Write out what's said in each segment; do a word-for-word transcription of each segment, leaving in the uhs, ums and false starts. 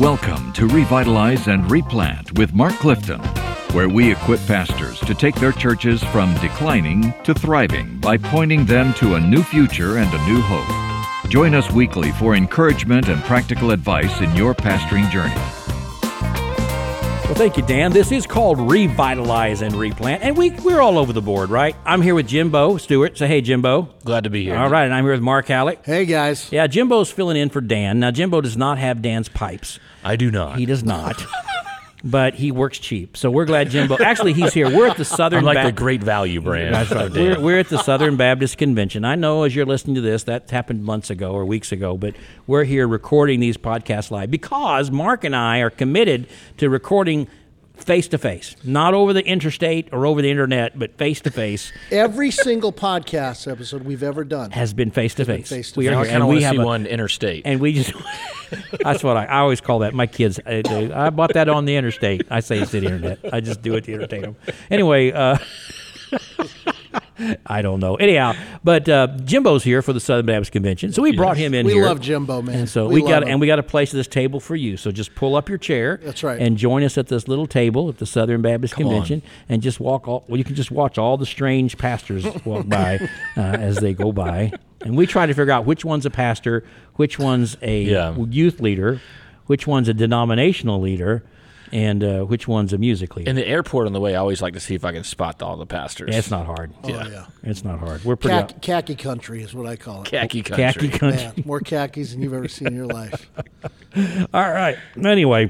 Welcome to Revitalize and Replant with Mark Clifton, where we equip pastors to take their churches from declining to thriving by pointing them to a new future and a new hope. Join us weekly for encouragement and practical advice in your pastoring journey. Well, thank you, Dan. This is called Revitalize and Replant, and we, we're all over the board, right? I'm here with Jimbo Stewart. Say hey, Jimbo. Glad to be here. All right, and I'm here with Mark Halleck. Hey, guys. Yeah, Jimbo's filling in for Dan. Now, Jimbo does not have Dan's pipes. I do not. He does not. But he works cheap, so we're glad Jimbo. Actually, he's here. We're at the Southern. I'm like ba- the Great Value brand. That's right. We're, we're at the Southern Baptist Convention. I know as you're listening to this, that happened months ago or weeks ago, but we're here recording these podcasts live because Mark and I are committed to recording face-to-face, not over the interstate or over the internet, but face-to-face. Every single podcast episode we've ever done has been face-to-face. face-to-face. We are I here, kind and of we want to have see a, one interstate. and we just. That's what I, I always call that. My kids, I, they, I bought that on the interstate. I say it's the internet. I just do it to entertain them. Anyway, uh, I don't know. Anyhow, but uh, Jimbo's here for the Southern Baptist Convention, so we yes. brought him in we here. We love Jimbo, man. And so we, we got him. and we got a place at this table for you. So just pull up your chair. That's right. And join us at this little table at the Southern Baptist Come Convention, on. and just walk all. Well, you can just watch all the strange pastors walk by uh, as they go by, and we try to figure out which one's a pastor, which one's a Yeah. youth leader, which one's a denominational leader, and uh, which one's a music leader. In the airport on the way, I always like to see if I can spot all the pastors. Yeah, it's not hard. Oh, yeah. yeah. It's not hard. We're pretty Khaki, khaki country is what I call it. Khaki country. khaki country. Man, more khakis than you've ever seen in your life. All right. Anyway,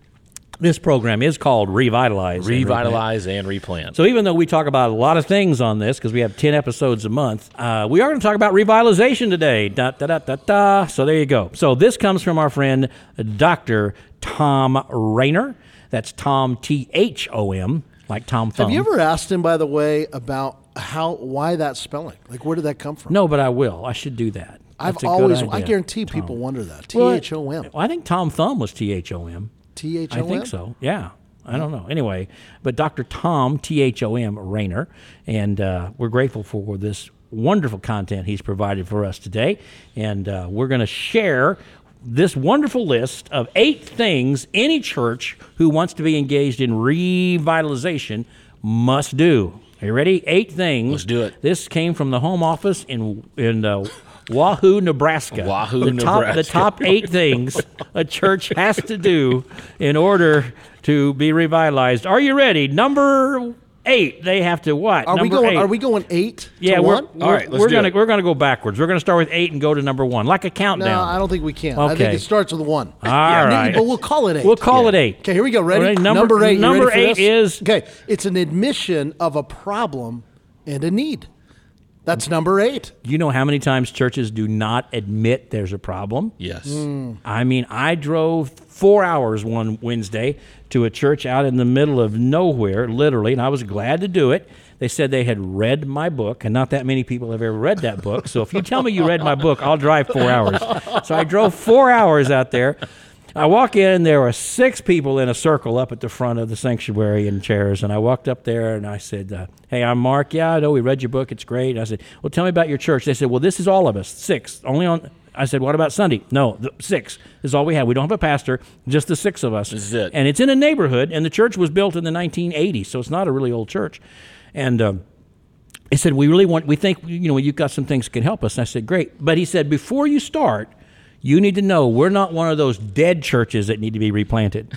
this program is called Revitalize. Revitalize and Replant. So even though we talk about a lot of things on this, because we have ten episodes a month, uh, we are going to talk about revitalization today. Da, da, da, da, da. So there you go. So this comes from our friend, Doctor Thom Rainer. That's Tom, T H O M, like Tom Thumb. Have you ever asked him, by the way, about how why that spelling? Like, where did that come from? No, but I will. I should do that. I've That's a good always, idea, I guarantee Tom. people wonder that. T Well, H O M. Well, I think Tom Thumb was T H O M. T H O M? I think so, yeah. I don't know. Anyway, but Doctor Tom, T H O M, Rainer, and uh, we're grateful for this wonderful content he's provided for us today, and uh, we're going to share this wonderful list of eight things any church who wants to be engaged in revitalization must do. Are you ready? Eight things. Let's do it. This came from the home office in in uh, Wahoo, Nebraska. Wahoo, the top, Nebraska. The top eight things a church has to do in order to be revitalized. Are you ready? Number eight. They have to what? Are number we going? Eight. Are we going eight? Yeah, to we're, one? we're, All right, let's we're do gonna it. we're gonna go backwards. We're gonna start with eight and go to number one, like a No, countdown. I don't think we can. I Okay. think it starts with one. All yeah, right. But we'll call it eight. We'll call it eight. Okay, here we go. Ready? Ready? Number- number eight. You number ready for eight this? is- Okay. It's an admission of a problem and a need. That's number eight. You know how many times churches do not admit there's a problem? Yes. Mm. I mean, I drove four hours one Wednesday to a church out in the middle of nowhere, literally, and I was glad to do it. They said they had read my book, and not that many people have ever read that book. So if you tell me you read my book, I'll drive four hours. So I drove four hours out there. I walk in, and there were six people in a circle up at the front of the sanctuary in chairs. And I walked up there, and I said, uh, hey, I'm Mark. Yeah, I know we read your book. It's great. I said, well, tell me about your church. They said, well, this is all of us, six. Only on. I said, what about Sunday? No, the, six is all we have. We don't have a pastor, just the six of us. This is it. And it's in a neighborhood, and the church was built in the nineteen eighties, so it's not a really old church. And um, he said, we really want, we think, you know, you've got some things that can help us. And I said, great. But he said, before you start, you need to know we're not one of those dead churches that need to be replanted.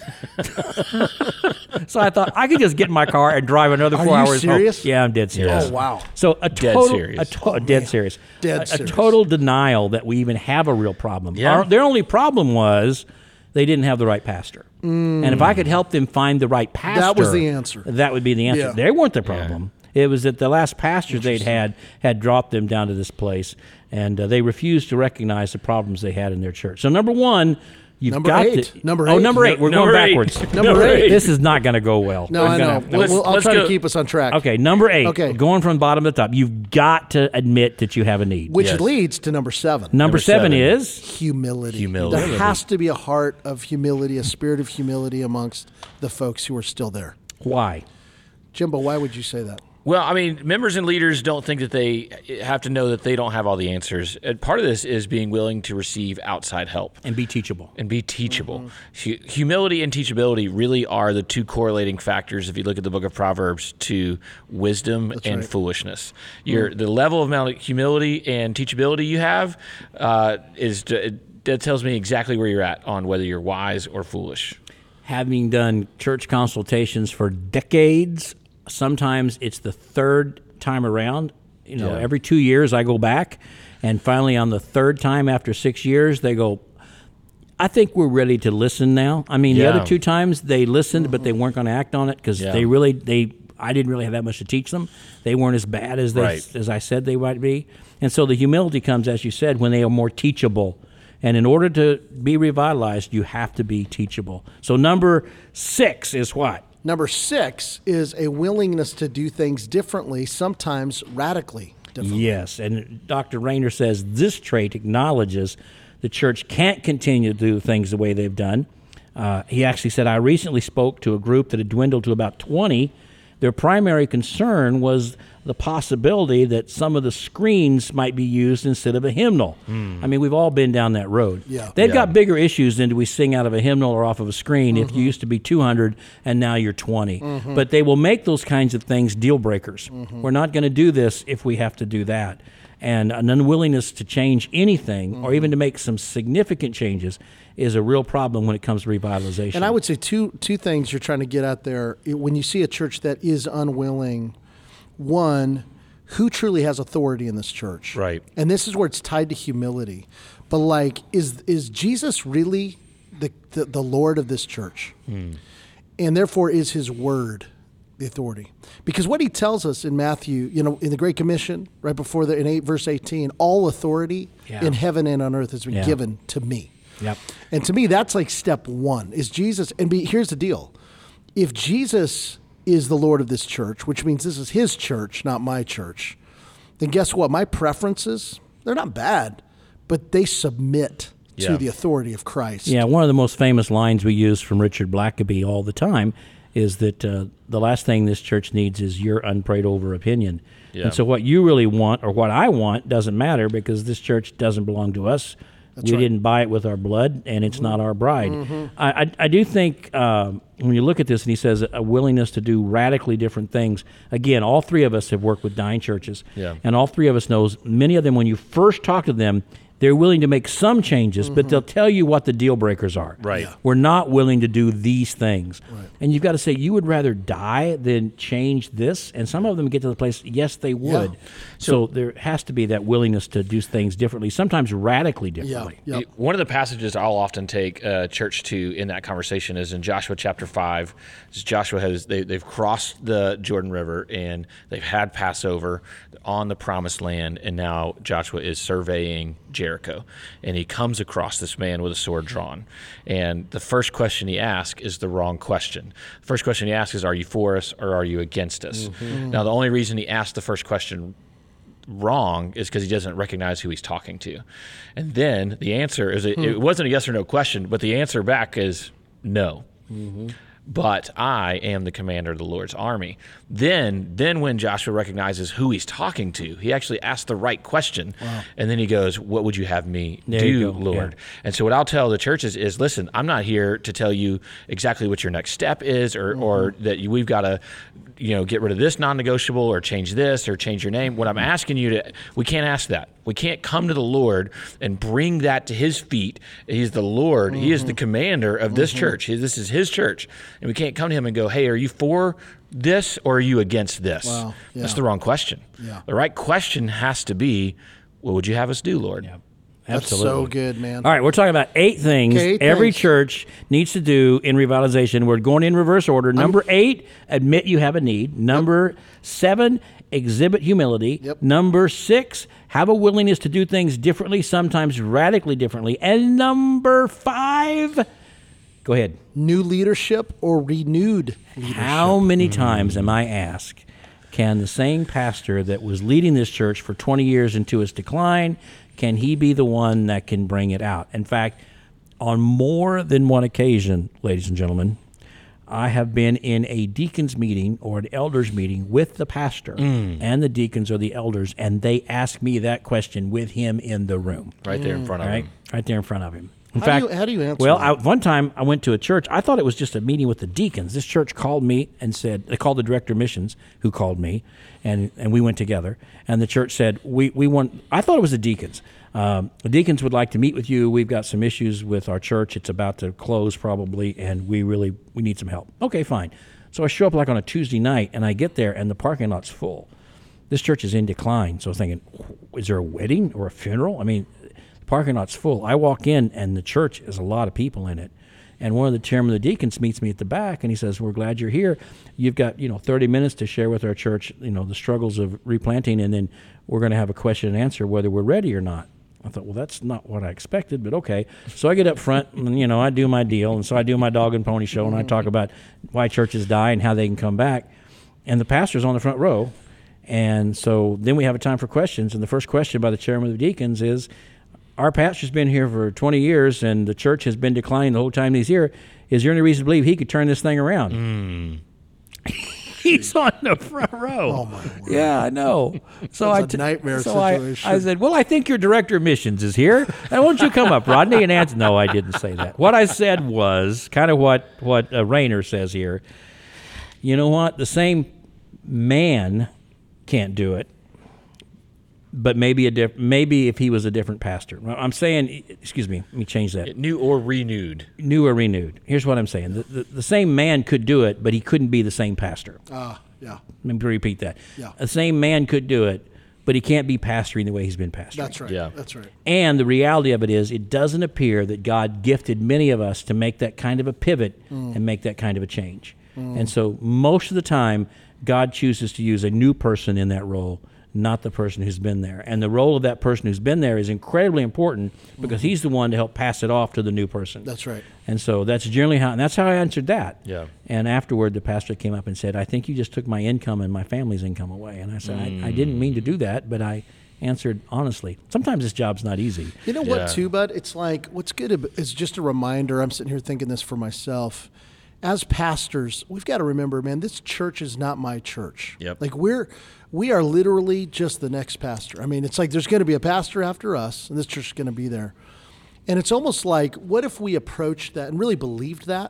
So I thought I could just get in my car and drive another Are four you hours serious? home. Yeah, I'm dead serious. Oh, wow. So a Dead total, serious. a to- Oh, dead man. serious, Dead a, a serious. total denial that we even have a real problem. Yeah. Our, their only problem was they didn't have the right pastor. And if I could help them find the right pastor, That was the answer. That would be the answer. Yeah. They weren't the problem. It was that the last pastors they'd had had dropped them down to this place, and uh, they refused to recognize the problems they had in their church. So number one, you've Number got eight. to Number Oh, eight. number eight. We're Number going eight. backwards. Number eight. This is not going to go well. No, We're I gonna- know. We'll, let's- we'll- I'll let's try go- to keep us on track. Okay, number eight. Okay. Going from bottom to top, you've got to admit that you have a need. Which Yes. leads to number seven. number, number seven, seven. is Humility. Humility. There has to be a heart of humility, a spirit of humility amongst the folks who are still there. why? Jimbo, why would you say that? Well, I mean, members and leaders don't think that they have to know that they don't have all the answers. And part of this is being willing to receive outside help. And be teachable. And be teachable. Mm-hmm. Hu- humility and teachability really are the two correlating factors, if you look at the book of Proverbs, to wisdom That's and right. foolishness. Your The level of amount of humility and teachability you have uh, is that tells me exactly where you're at on whether you're wise or foolish. Having done church consultations for decades, sometimes it's the third time around. You know, Yeah. every two years I go back, and finally on the third time after six years, they go, I think we're ready to listen now. I mean, Yeah. the other two times they listened, but they weren't going to act on it because Yeah. they really, they I didn't really have that much to teach them. They weren't as bad as they, Right. as I said they might be. And so the humility comes, as you said, when they are more teachable. And in order to be revitalized, you have to be teachable. So number six is what? Number six is a willingness to do things differently, sometimes radically differently. Yes, and Doctor Rayner says this trait acknowledges the church can't continue to do things the way they've done. Uh, he actually said, I recently spoke to a group that had dwindled to about twenty. Their primary concern was the possibility that some of the screens might be used instead of a hymnal. I mean, we've all been down that road. Yeah. They've Yeah. got bigger issues than do we sing out of a hymnal or off of a screen if you used to be two hundred and now you're twenty. But they will make those kinds of things deal breakers. We're not going to do this if we have to do that. And an unwillingness to change anything or even to make some significant changes is a real problem when it comes to revitalization. And I would say two two things you're trying to get at there. It- When you see a church that is unwilling, one, who truly has authority in this church? Right. And this is where it's tied to humility. But like, is is Jesus really the the, the Lord of this church? And therefore is his word the authority? Because what he tells us in Matthew, you know, in the Great Commission, right before the in eight verse eighteen, all authority Yeah. in heaven and on earth has been Yeah. given to me. Yep. And to me, that's like step one is Jesus. And be, here's the deal. If Jesus is the Lord of this church, which means this is his church, not my church, then guess what? My preferences, they're not bad, but they submit Yeah. to the authority of Christ. Yeah, one of the most famous lines we use from Richard Blackaby all the time is that uh, the last thing this church needs is your unprayed over opinion. Yeah. And so what you really want or what I want doesn't matter because this church doesn't belong to us. we right. didn't buy it with our blood, and it's not our bride. I, I, I do think um, when you look at this, and he says a willingness to do radically different things. Again, all three of us have worked with dying churches, Yeah. and all three of us knows many of them, when you first talk to them, they're willing to make some changes, but they'll tell you what the deal breakers are. Right. Yeah. We're not willing to do these things. Right. And you've got to say, you would rather die than change this? And some of them get to the place, yes, they would. Yeah. So, there has to be that willingness to do things differently, sometimes radically differently. Yeah. Yep. One of the passages I'll often take uh, church to in that conversation is in Joshua chapter five. Joshua has they, they've crossed the Jordan River and they've had Passover on the Promised Land, and now Joshua is surveying Jericho, and he comes across this man with a sword drawn. And the first question he asks is the wrong question. The first question he asks is, "Are you for us or are you against us?" Mm-hmm. Now, the only reason he asked the first question wrong is because he doesn't recognize who he's talking to. And then the answer is, it, it wasn't a yes or no question, but the answer back is no. Mm-hmm. But I am the commander of the Lord's army. Then then when Joshua recognizes who he's talking to, he actually asks the right question. Wow. And then he goes, what would you have me There do, you go. Lord? Yeah. And so what I'll tell the churches is, listen, I'm not here to tell you exactly what your next step is, or, mm-hmm. or that you, we've got to you know, get rid of this non-negotiable or change this or change your name. What I'm asking you to, we can't ask that. We can't come to the Lord and bring that to his feet. He's the Lord. Mm-hmm. He is the commander of this mm-hmm. church. This is his church. And we can't come to him and go, hey, are you for this or are you against this? Wow. Yeah. That's the wrong question. Yeah. The right question has to be, what would you have us do, Lord? Yeah. That's Absolutely. so good, man. All right, we're talking about eight things Okay, eight every things. church needs to do in revitalization. We're going in reverse order. Number eight, admit you have a need. Number seven, exhibit humility. Yep. Number six, have a willingness to do things differently, sometimes radically differently. And number five, go ahead. New leadership or renewed leadership. How many times am I asked, can the same pastor that was leading this church for twenty years into its decline, can he be the one that can bring it out? In fact, on more than one occasion, ladies and gentlemen, I have been in a deacons meeting or an elders meeting with the pastor Mm. and the deacons or the elders, and they ask me that question with him in the room. Right there in front of Right? him. Right there in front of him. In How do fact, you- how do you answer Well, that? I, one time I went to a church. I thought it was just a meeting with the deacons. This church called me and said, they called the director of missions who called me, and, and we went together. And the church said, we, we want, I thought it was the deacons. Um, the deacons would like to meet with you. We've got some issues with our church. It's about to close probably, and we really, we need some help. Okay, fine. So I show up like on a Tuesday night, and I get there, and the parking lot's full. This church is in decline. So I was thinking, is there a wedding or a funeral? I mean, the parking lot's full. I walk in, and the church has a lot of people in it. And one of the chairmen of the deacons meets me at the back, and he says, we're glad you're here. You've got, you know, thirty minutes to share with our church, you know, the struggles of replanting, and then we're going to have a question and answer whether we're ready or not. I thought, well, that's not what I expected, but okay. So I get up front, and, you know, I do my deal, and so I do my dog and pony show, and I talk about why churches die and how they can come back. And the pastor's on the front row, and so then we have a time for questions, and the first question by the chairman of the deacons is, our pastor's been here for twenty years, and the church has been declining the whole time he's here. Is there any reason to believe he could turn this thing around? Mm. He's on the front row. Oh, my word. Yeah, I know. So That's I a t- nightmare so I- situation. I, said, well, I think your director of missions is here. And why don't you come up, Rodney, and answer? No, I didn't say that. What I said was kind of what, what uh, Rayner says here. You know what? The same man can't do it, but maybe a diff- maybe if he was a different pastor. Well, I'm saying, excuse me, let me change that. New or renewed. New or renewed. Here's what I'm saying. The, the, the same man could do it, but he couldn't be the same pastor. Ah, yeah. Let me repeat that. Yeah. The same man could do it, but he can't be pastoring the way he's been pastoring. That's right. Yeah. That's right. And the reality of it is, it doesn't appear that God gifted many of us to make that kind of a pivot Mm. and make that kind of a change. And so most of the time, God chooses to use a new person in that role, not the person who's been there. And the role of that person who's been there is incredibly important because he's the one to help pass it off to the new person. That's right. And so that's generally how, and that's how I answered that. Yeah. And afterward, the pastor came up and said, I think you just took my income and my family's income away. And I said, I, I didn't mean to do that, but I answered honestly. Sometimes this job's not easy. You know what, Yeah. too, bud? It's like, what's good ab- is just a reminder. I'm sitting here thinking this for myself. As pastors, we've got to remember, man, this church is not my church. Yep. Like we're, we are literally just the next pastor. I mean, it's like there's going to be a pastor after us, and this church is going to be there. And it's almost like, what if we approached that and really believed that?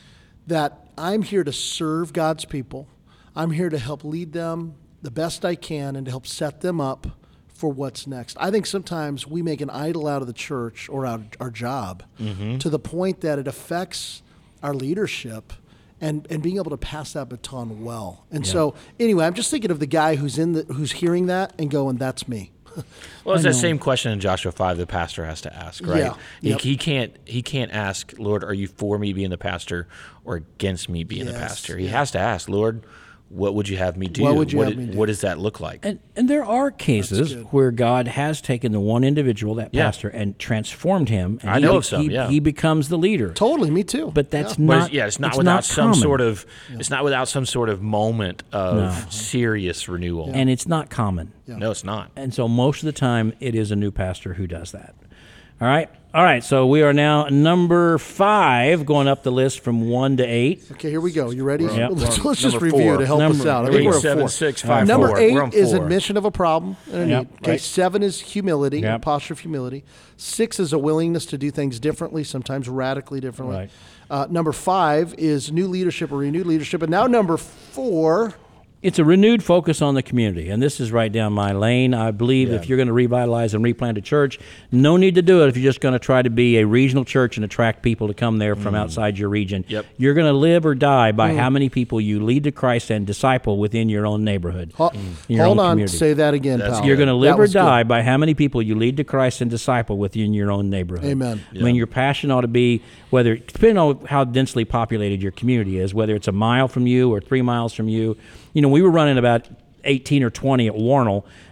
That I'm here to serve God's people. I'm here to help lead them the best I can and to help set them up for what's next. I think sometimes we make an idol out of the church or out of our job to the point that it affects our leadership and, and being able to pass that baton well. And so anyway, I'm just thinking of the guy who's in the who's hearing that and going, that's me. Well, it's that same question in Joshua five the pastor has to ask, right? Yeah. He, Yep. he can't he can't ask, Lord, are you for me being the pastor or against me being the Yes, pastor? He has to ask, Lord, what would you have me do? What would you what, have me do? what does that look like? And and there are cases good. where God has taken the one individual, that Yeah. pastor, and transformed him. And I he know be- of some, he, yeah. he becomes the leader. Totally, me too. But that's Yeah. But not. it's, yeah, it's not it's without not some common. sort of it's not without some sort of moment of serious renewal. and it's not common. No, it's not. And so most of the time, it is a new pastor who does that. All right? All right, so we are now number five, going up the list from one to eight. Okay, here we go. You ready? Yep. Let's, let's just Number review four. to help Number us out. I eight, think we're at seven, four. six, five, Number four. eight We're on is four. admission of a problem and a Yep, need. Okay, right. seven is humility, a Yep. posture of humility. Six is a willingness to do things differently, sometimes radically differently. Right. Uh, number five is new leadership or renewed leadership. And now number four, It's a renewed focus on the community, and this is right down my lane. I believe if you're going to revitalize and replant a church, no need to do it if you're just going to try to be a regional church and attract people to come there from outside your region. Yep. You're going to live or die by how many people you lead to Christ and disciple within your own neighborhood. Ho- your hold own on, community. say that again, That's pal. good. You're going to live That or was good. die by how many people you lead to Christ and disciple within your own neighborhood. Amen. I mean, your passion ought to be, whether, depending on how densely populated your community is, whether it's a mile from you or three miles from you. You know, we were running about eighteen or twenty at Warnell.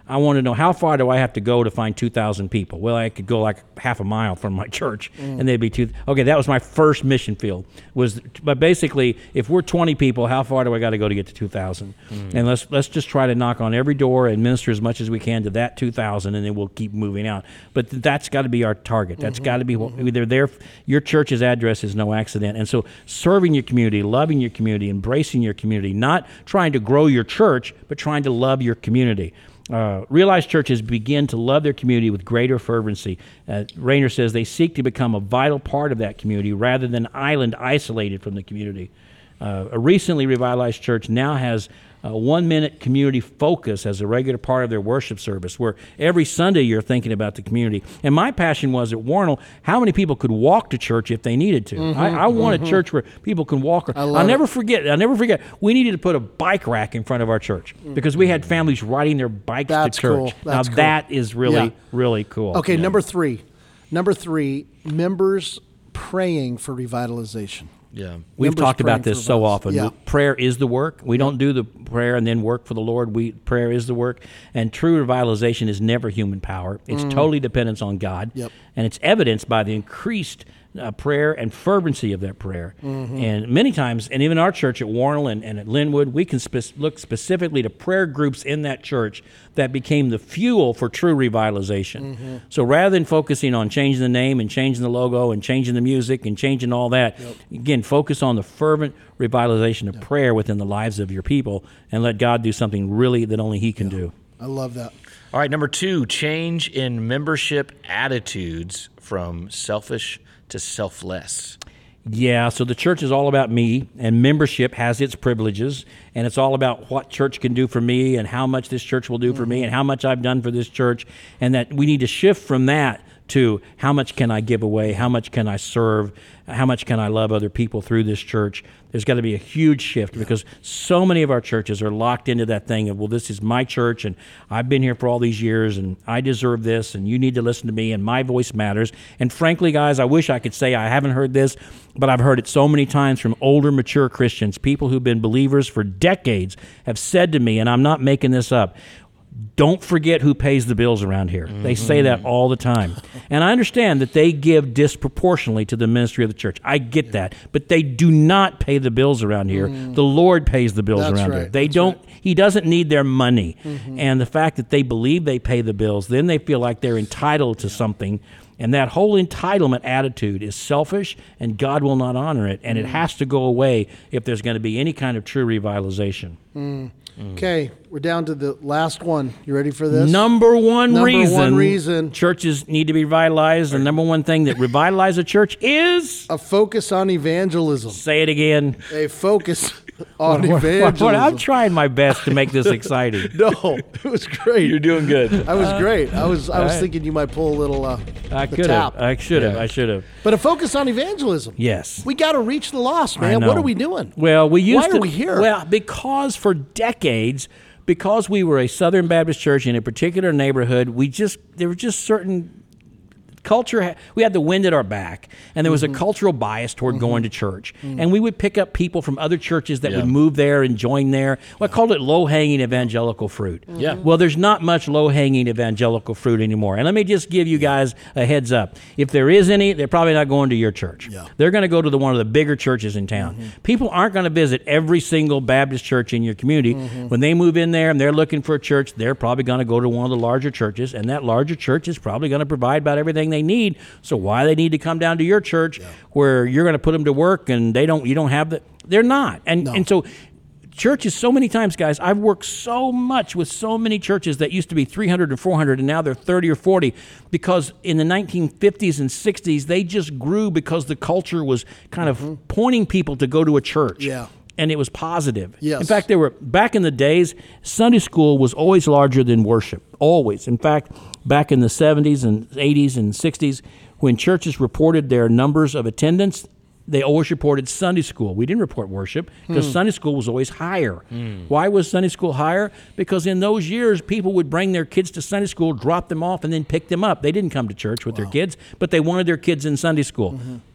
I want to know, how far do I have to go to find two thousand people? Well, I could go like half a mile from my church, mm. and they'd be two. Okay, that was my first mission field. Was but basically, if we're twenty people, how far do I got to go to get to two thousand? Mm. And let's let's just try to knock on every door and minister as much as we can to that two thousand, and then we'll keep moving out. But th- that's got to be our target. That's mm-hmm. got to be what mm-hmm. they're there. Your church's address is no accident, and so serving your community, loving your community, embracing your community, not trying to grow your church, but trying to love your community. Uh, realized churches begin to love their community with greater fervency. Uh, Rainer says they seek to become a vital part of that community rather than an island isolated from the community. Uh, a recently revitalized church now has a one-minute community focus as a regular part of their worship service, where every Sunday you're thinking about the community. And my passion was at Warnell, how many people could walk to church if they needed to? Mm-hmm, I, I want mm-hmm. a church where people can walk. I'll never it. forget. I'll never forget. We needed to put a bike rack in front of our church mm-hmm. because we had families riding their bikes That's to church. Cool. Now That's cool. that is really, yeah. really cool. Okay, yeah. number three. Number three, members praying for revitalization. Yeah, we've Members talked about this so us. often. Yeah. Prayer is the work. We don't do the prayer and then work for the Lord. We prayer is the work, and true revitalization is never human power. It's mm. totally dependence on God, yep. and it's evidenced by the increased uh, prayer and fervency of that prayer. Mm-hmm. And many times, and even our church at Warnell and, and at Linwood, we can spe- look specifically to prayer groups in that church that became the fuel for true revitalization. Mm-hmm. So rather than focusing on changing the name and changing the logo and changing the music and changing all that, yep. again, focus on the fervent revitalization of yep. prayer within the lives of your people and let God do something really that only He can yep. do. I love that. All right, number two, change in membership attitudes from selfish to selfless. Yeah, so the church is all about me, and membership has its privileges, and it's all about what church can do for me and how much this church will do mm-hmm. for me and how much I've done for this church, and that we need to shift from that to how much can I give away, how much can I serve, how much can I love other people through this church. There's got to be a huge shift yeah. because so many of our churches are locked into that thing of, well, this is my church, and I've been here for all these years, and I deserve this, and you need to listen to me, and my voice matters. And frankly, guys, I wish I could say I haven't heard this, but I've heard it so many times from older, mature Christians, people who've been believers for decades have said to me, and I'm not making this up, don't forget who pays the bills around here. Mm-hmm. They say that all the time. And I understand that they give disproportionately to the ministry of the church. I get that. But they do not pay the bills around here. Mm. The Lord pays the bills That's around right. here. They That's don't. Right. He doesn't need their money. Mm-hmm. And the fact that they believe they pay the bills, then they feel like they're entitled to yeah. something. And that whole entitlement attitude is selfish, and God will not honor it. And mm. it has to go away if there's going to be any kind of true revitalization. Mm. Mm. Okay, we're down to the last one. You ready for this? Number one number reason, one reason churches need to be revitalized. The number one thing that revitalizes a church is a focus on evangelism. Say it again. A focus on what, evangelism. What, what, I'm trying my best to make this exciting. No, it was great. You're doing good. I was great. I was I was right. thinking you might pull a little uh, I could have. I should have. Yeah. I should have. But a focus on evangelism. Yes. We got to reach the lost, man. What are we doing? Well, we used Why to, are we here? Well, because for decades, because we were a Southern Baptist church in a particular neighborhood, we just there were just certain culture. We had the wind at our back, and there was mm-hmm. a cultural bias toward mm-hmm. going to church. Mm-hmm. And we would pick up people from other churches that yeah. would move there and join there. Well, I called it low-hanging evangelical fruit. Mm-hmm. Yeah. Well, there's not much low-hanging evangelical fruit anymore. And let me just give you guys a heads up. If there is any, they're probably not going to your church. Yeah. They're going to go to the one of the bigger churches in town. Mm-hmm. People aren't going to visit every single Baptist church in your community. Mm-hmm. When they move in there and they're looking for a church, they're probably going to go to one of the larger churches, and that larger church is probably going to provide about everything they need. So why they need to come down to your church yeah. where you're going to put them to work and they don't, you don't have the, they're not. And, no. and so churches, so many times, guys, I've worked so much with so many churches that used to be three hundred and four hundred, and now they're thirty or forty, because in the nineteen fifties and sixties, they just grew because the culture was kind of mm-hmm. pointing people to go to a church. Yeah. And it was positive. Yes. In fact, there were, back in the days, Sunday school was always larger than worship, always. In fact, back in the seventies and eighties and sixties, when churches reported their numbers of attendance, they always reported Sunday school. We didn't report worship because hmm. Sunday school was always higher. Hmm. Why was Sunday school higher? Because in those years, people would bring their kids to Sunday school, drop them off, and then pick them up. They didn't come to church with wow. their kids, but they wanted their kids in Sunday school. Mm-hmm.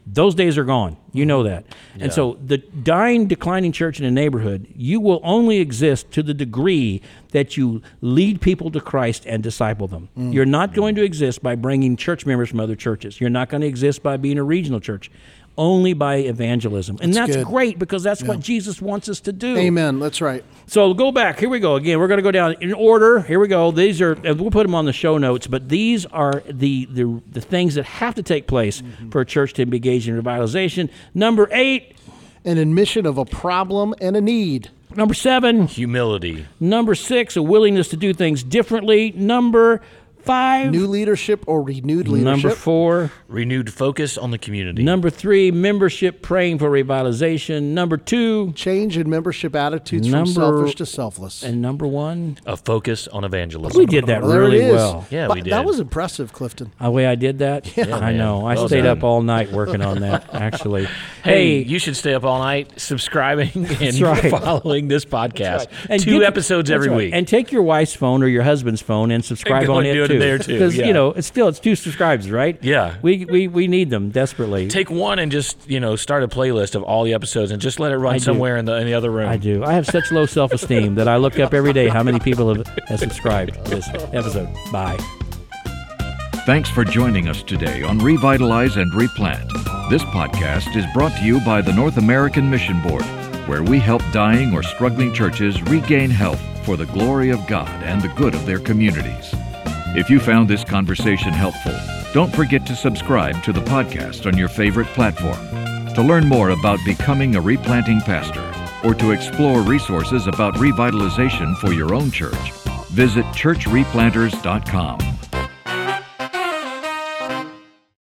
Those days are gone. You know that. And Yeah. so the dying, declining church in a neighborhood, you will only exist to the degree that you lead people to Christ and disciple them. Mm. You're not going to exist by bringing church members from other churches. You're not going to exist by being a regional church. Only by evangelism. And that's, That's good. great because that's what Jesus wants us to do. Amen. That's right. So go back. Here we go again. We're going to go down in order. Here we go. These are, and we'll put them on the show notes, but these are the the, the things that have to take place Mm-hmm. for a church to engage in revitalization. Number eight. An admission of a problem and a need. Number seven. Humility. Number six, a willingness to do things differently. Number five. New leadership or renewed leadership. Number four. Renewed focus on the community. Number three, membership praying for revitalization. Number two. Change in membership attitudes from Number- selfish to selfless. And number one. A focus on evangelism. We did that Well, there really it is. well. Yeah, But we did. That was impressive, Clifton. The way I did that? Yeah, I man. know. I Well stayed done. up all night working on that, actually. Hey, you should stay up all night subscribing and right. following this podcast. And Two get- episodes that's every right. week. And take your wife's phone or your husband's phone and subscribe And go on and it do it too. there, too. Because Yeah. you know it's still it's two subscribes, right? Yeah. We we, we need them desperately. Take one and just, you know, start a playlist of all the episodes and just let it run I do. somewhere in the in the other room. I do. I have such low self esteem that I look up every day how many people have, have subscribed to this episode. Bye. Thanks for joining us today on Revitalize and Replant. This podcast is brought to you by the North American Mission Board, where we help dying or struggling churches regain health for the glory of God and the good of their communities. If you found this conversation helpful, don't forget to subscribe to the podcast on your favorite platform. To learn more about becoming a replanting pastor or to explore resources about revitalization for your own church, visit church replanters dot com.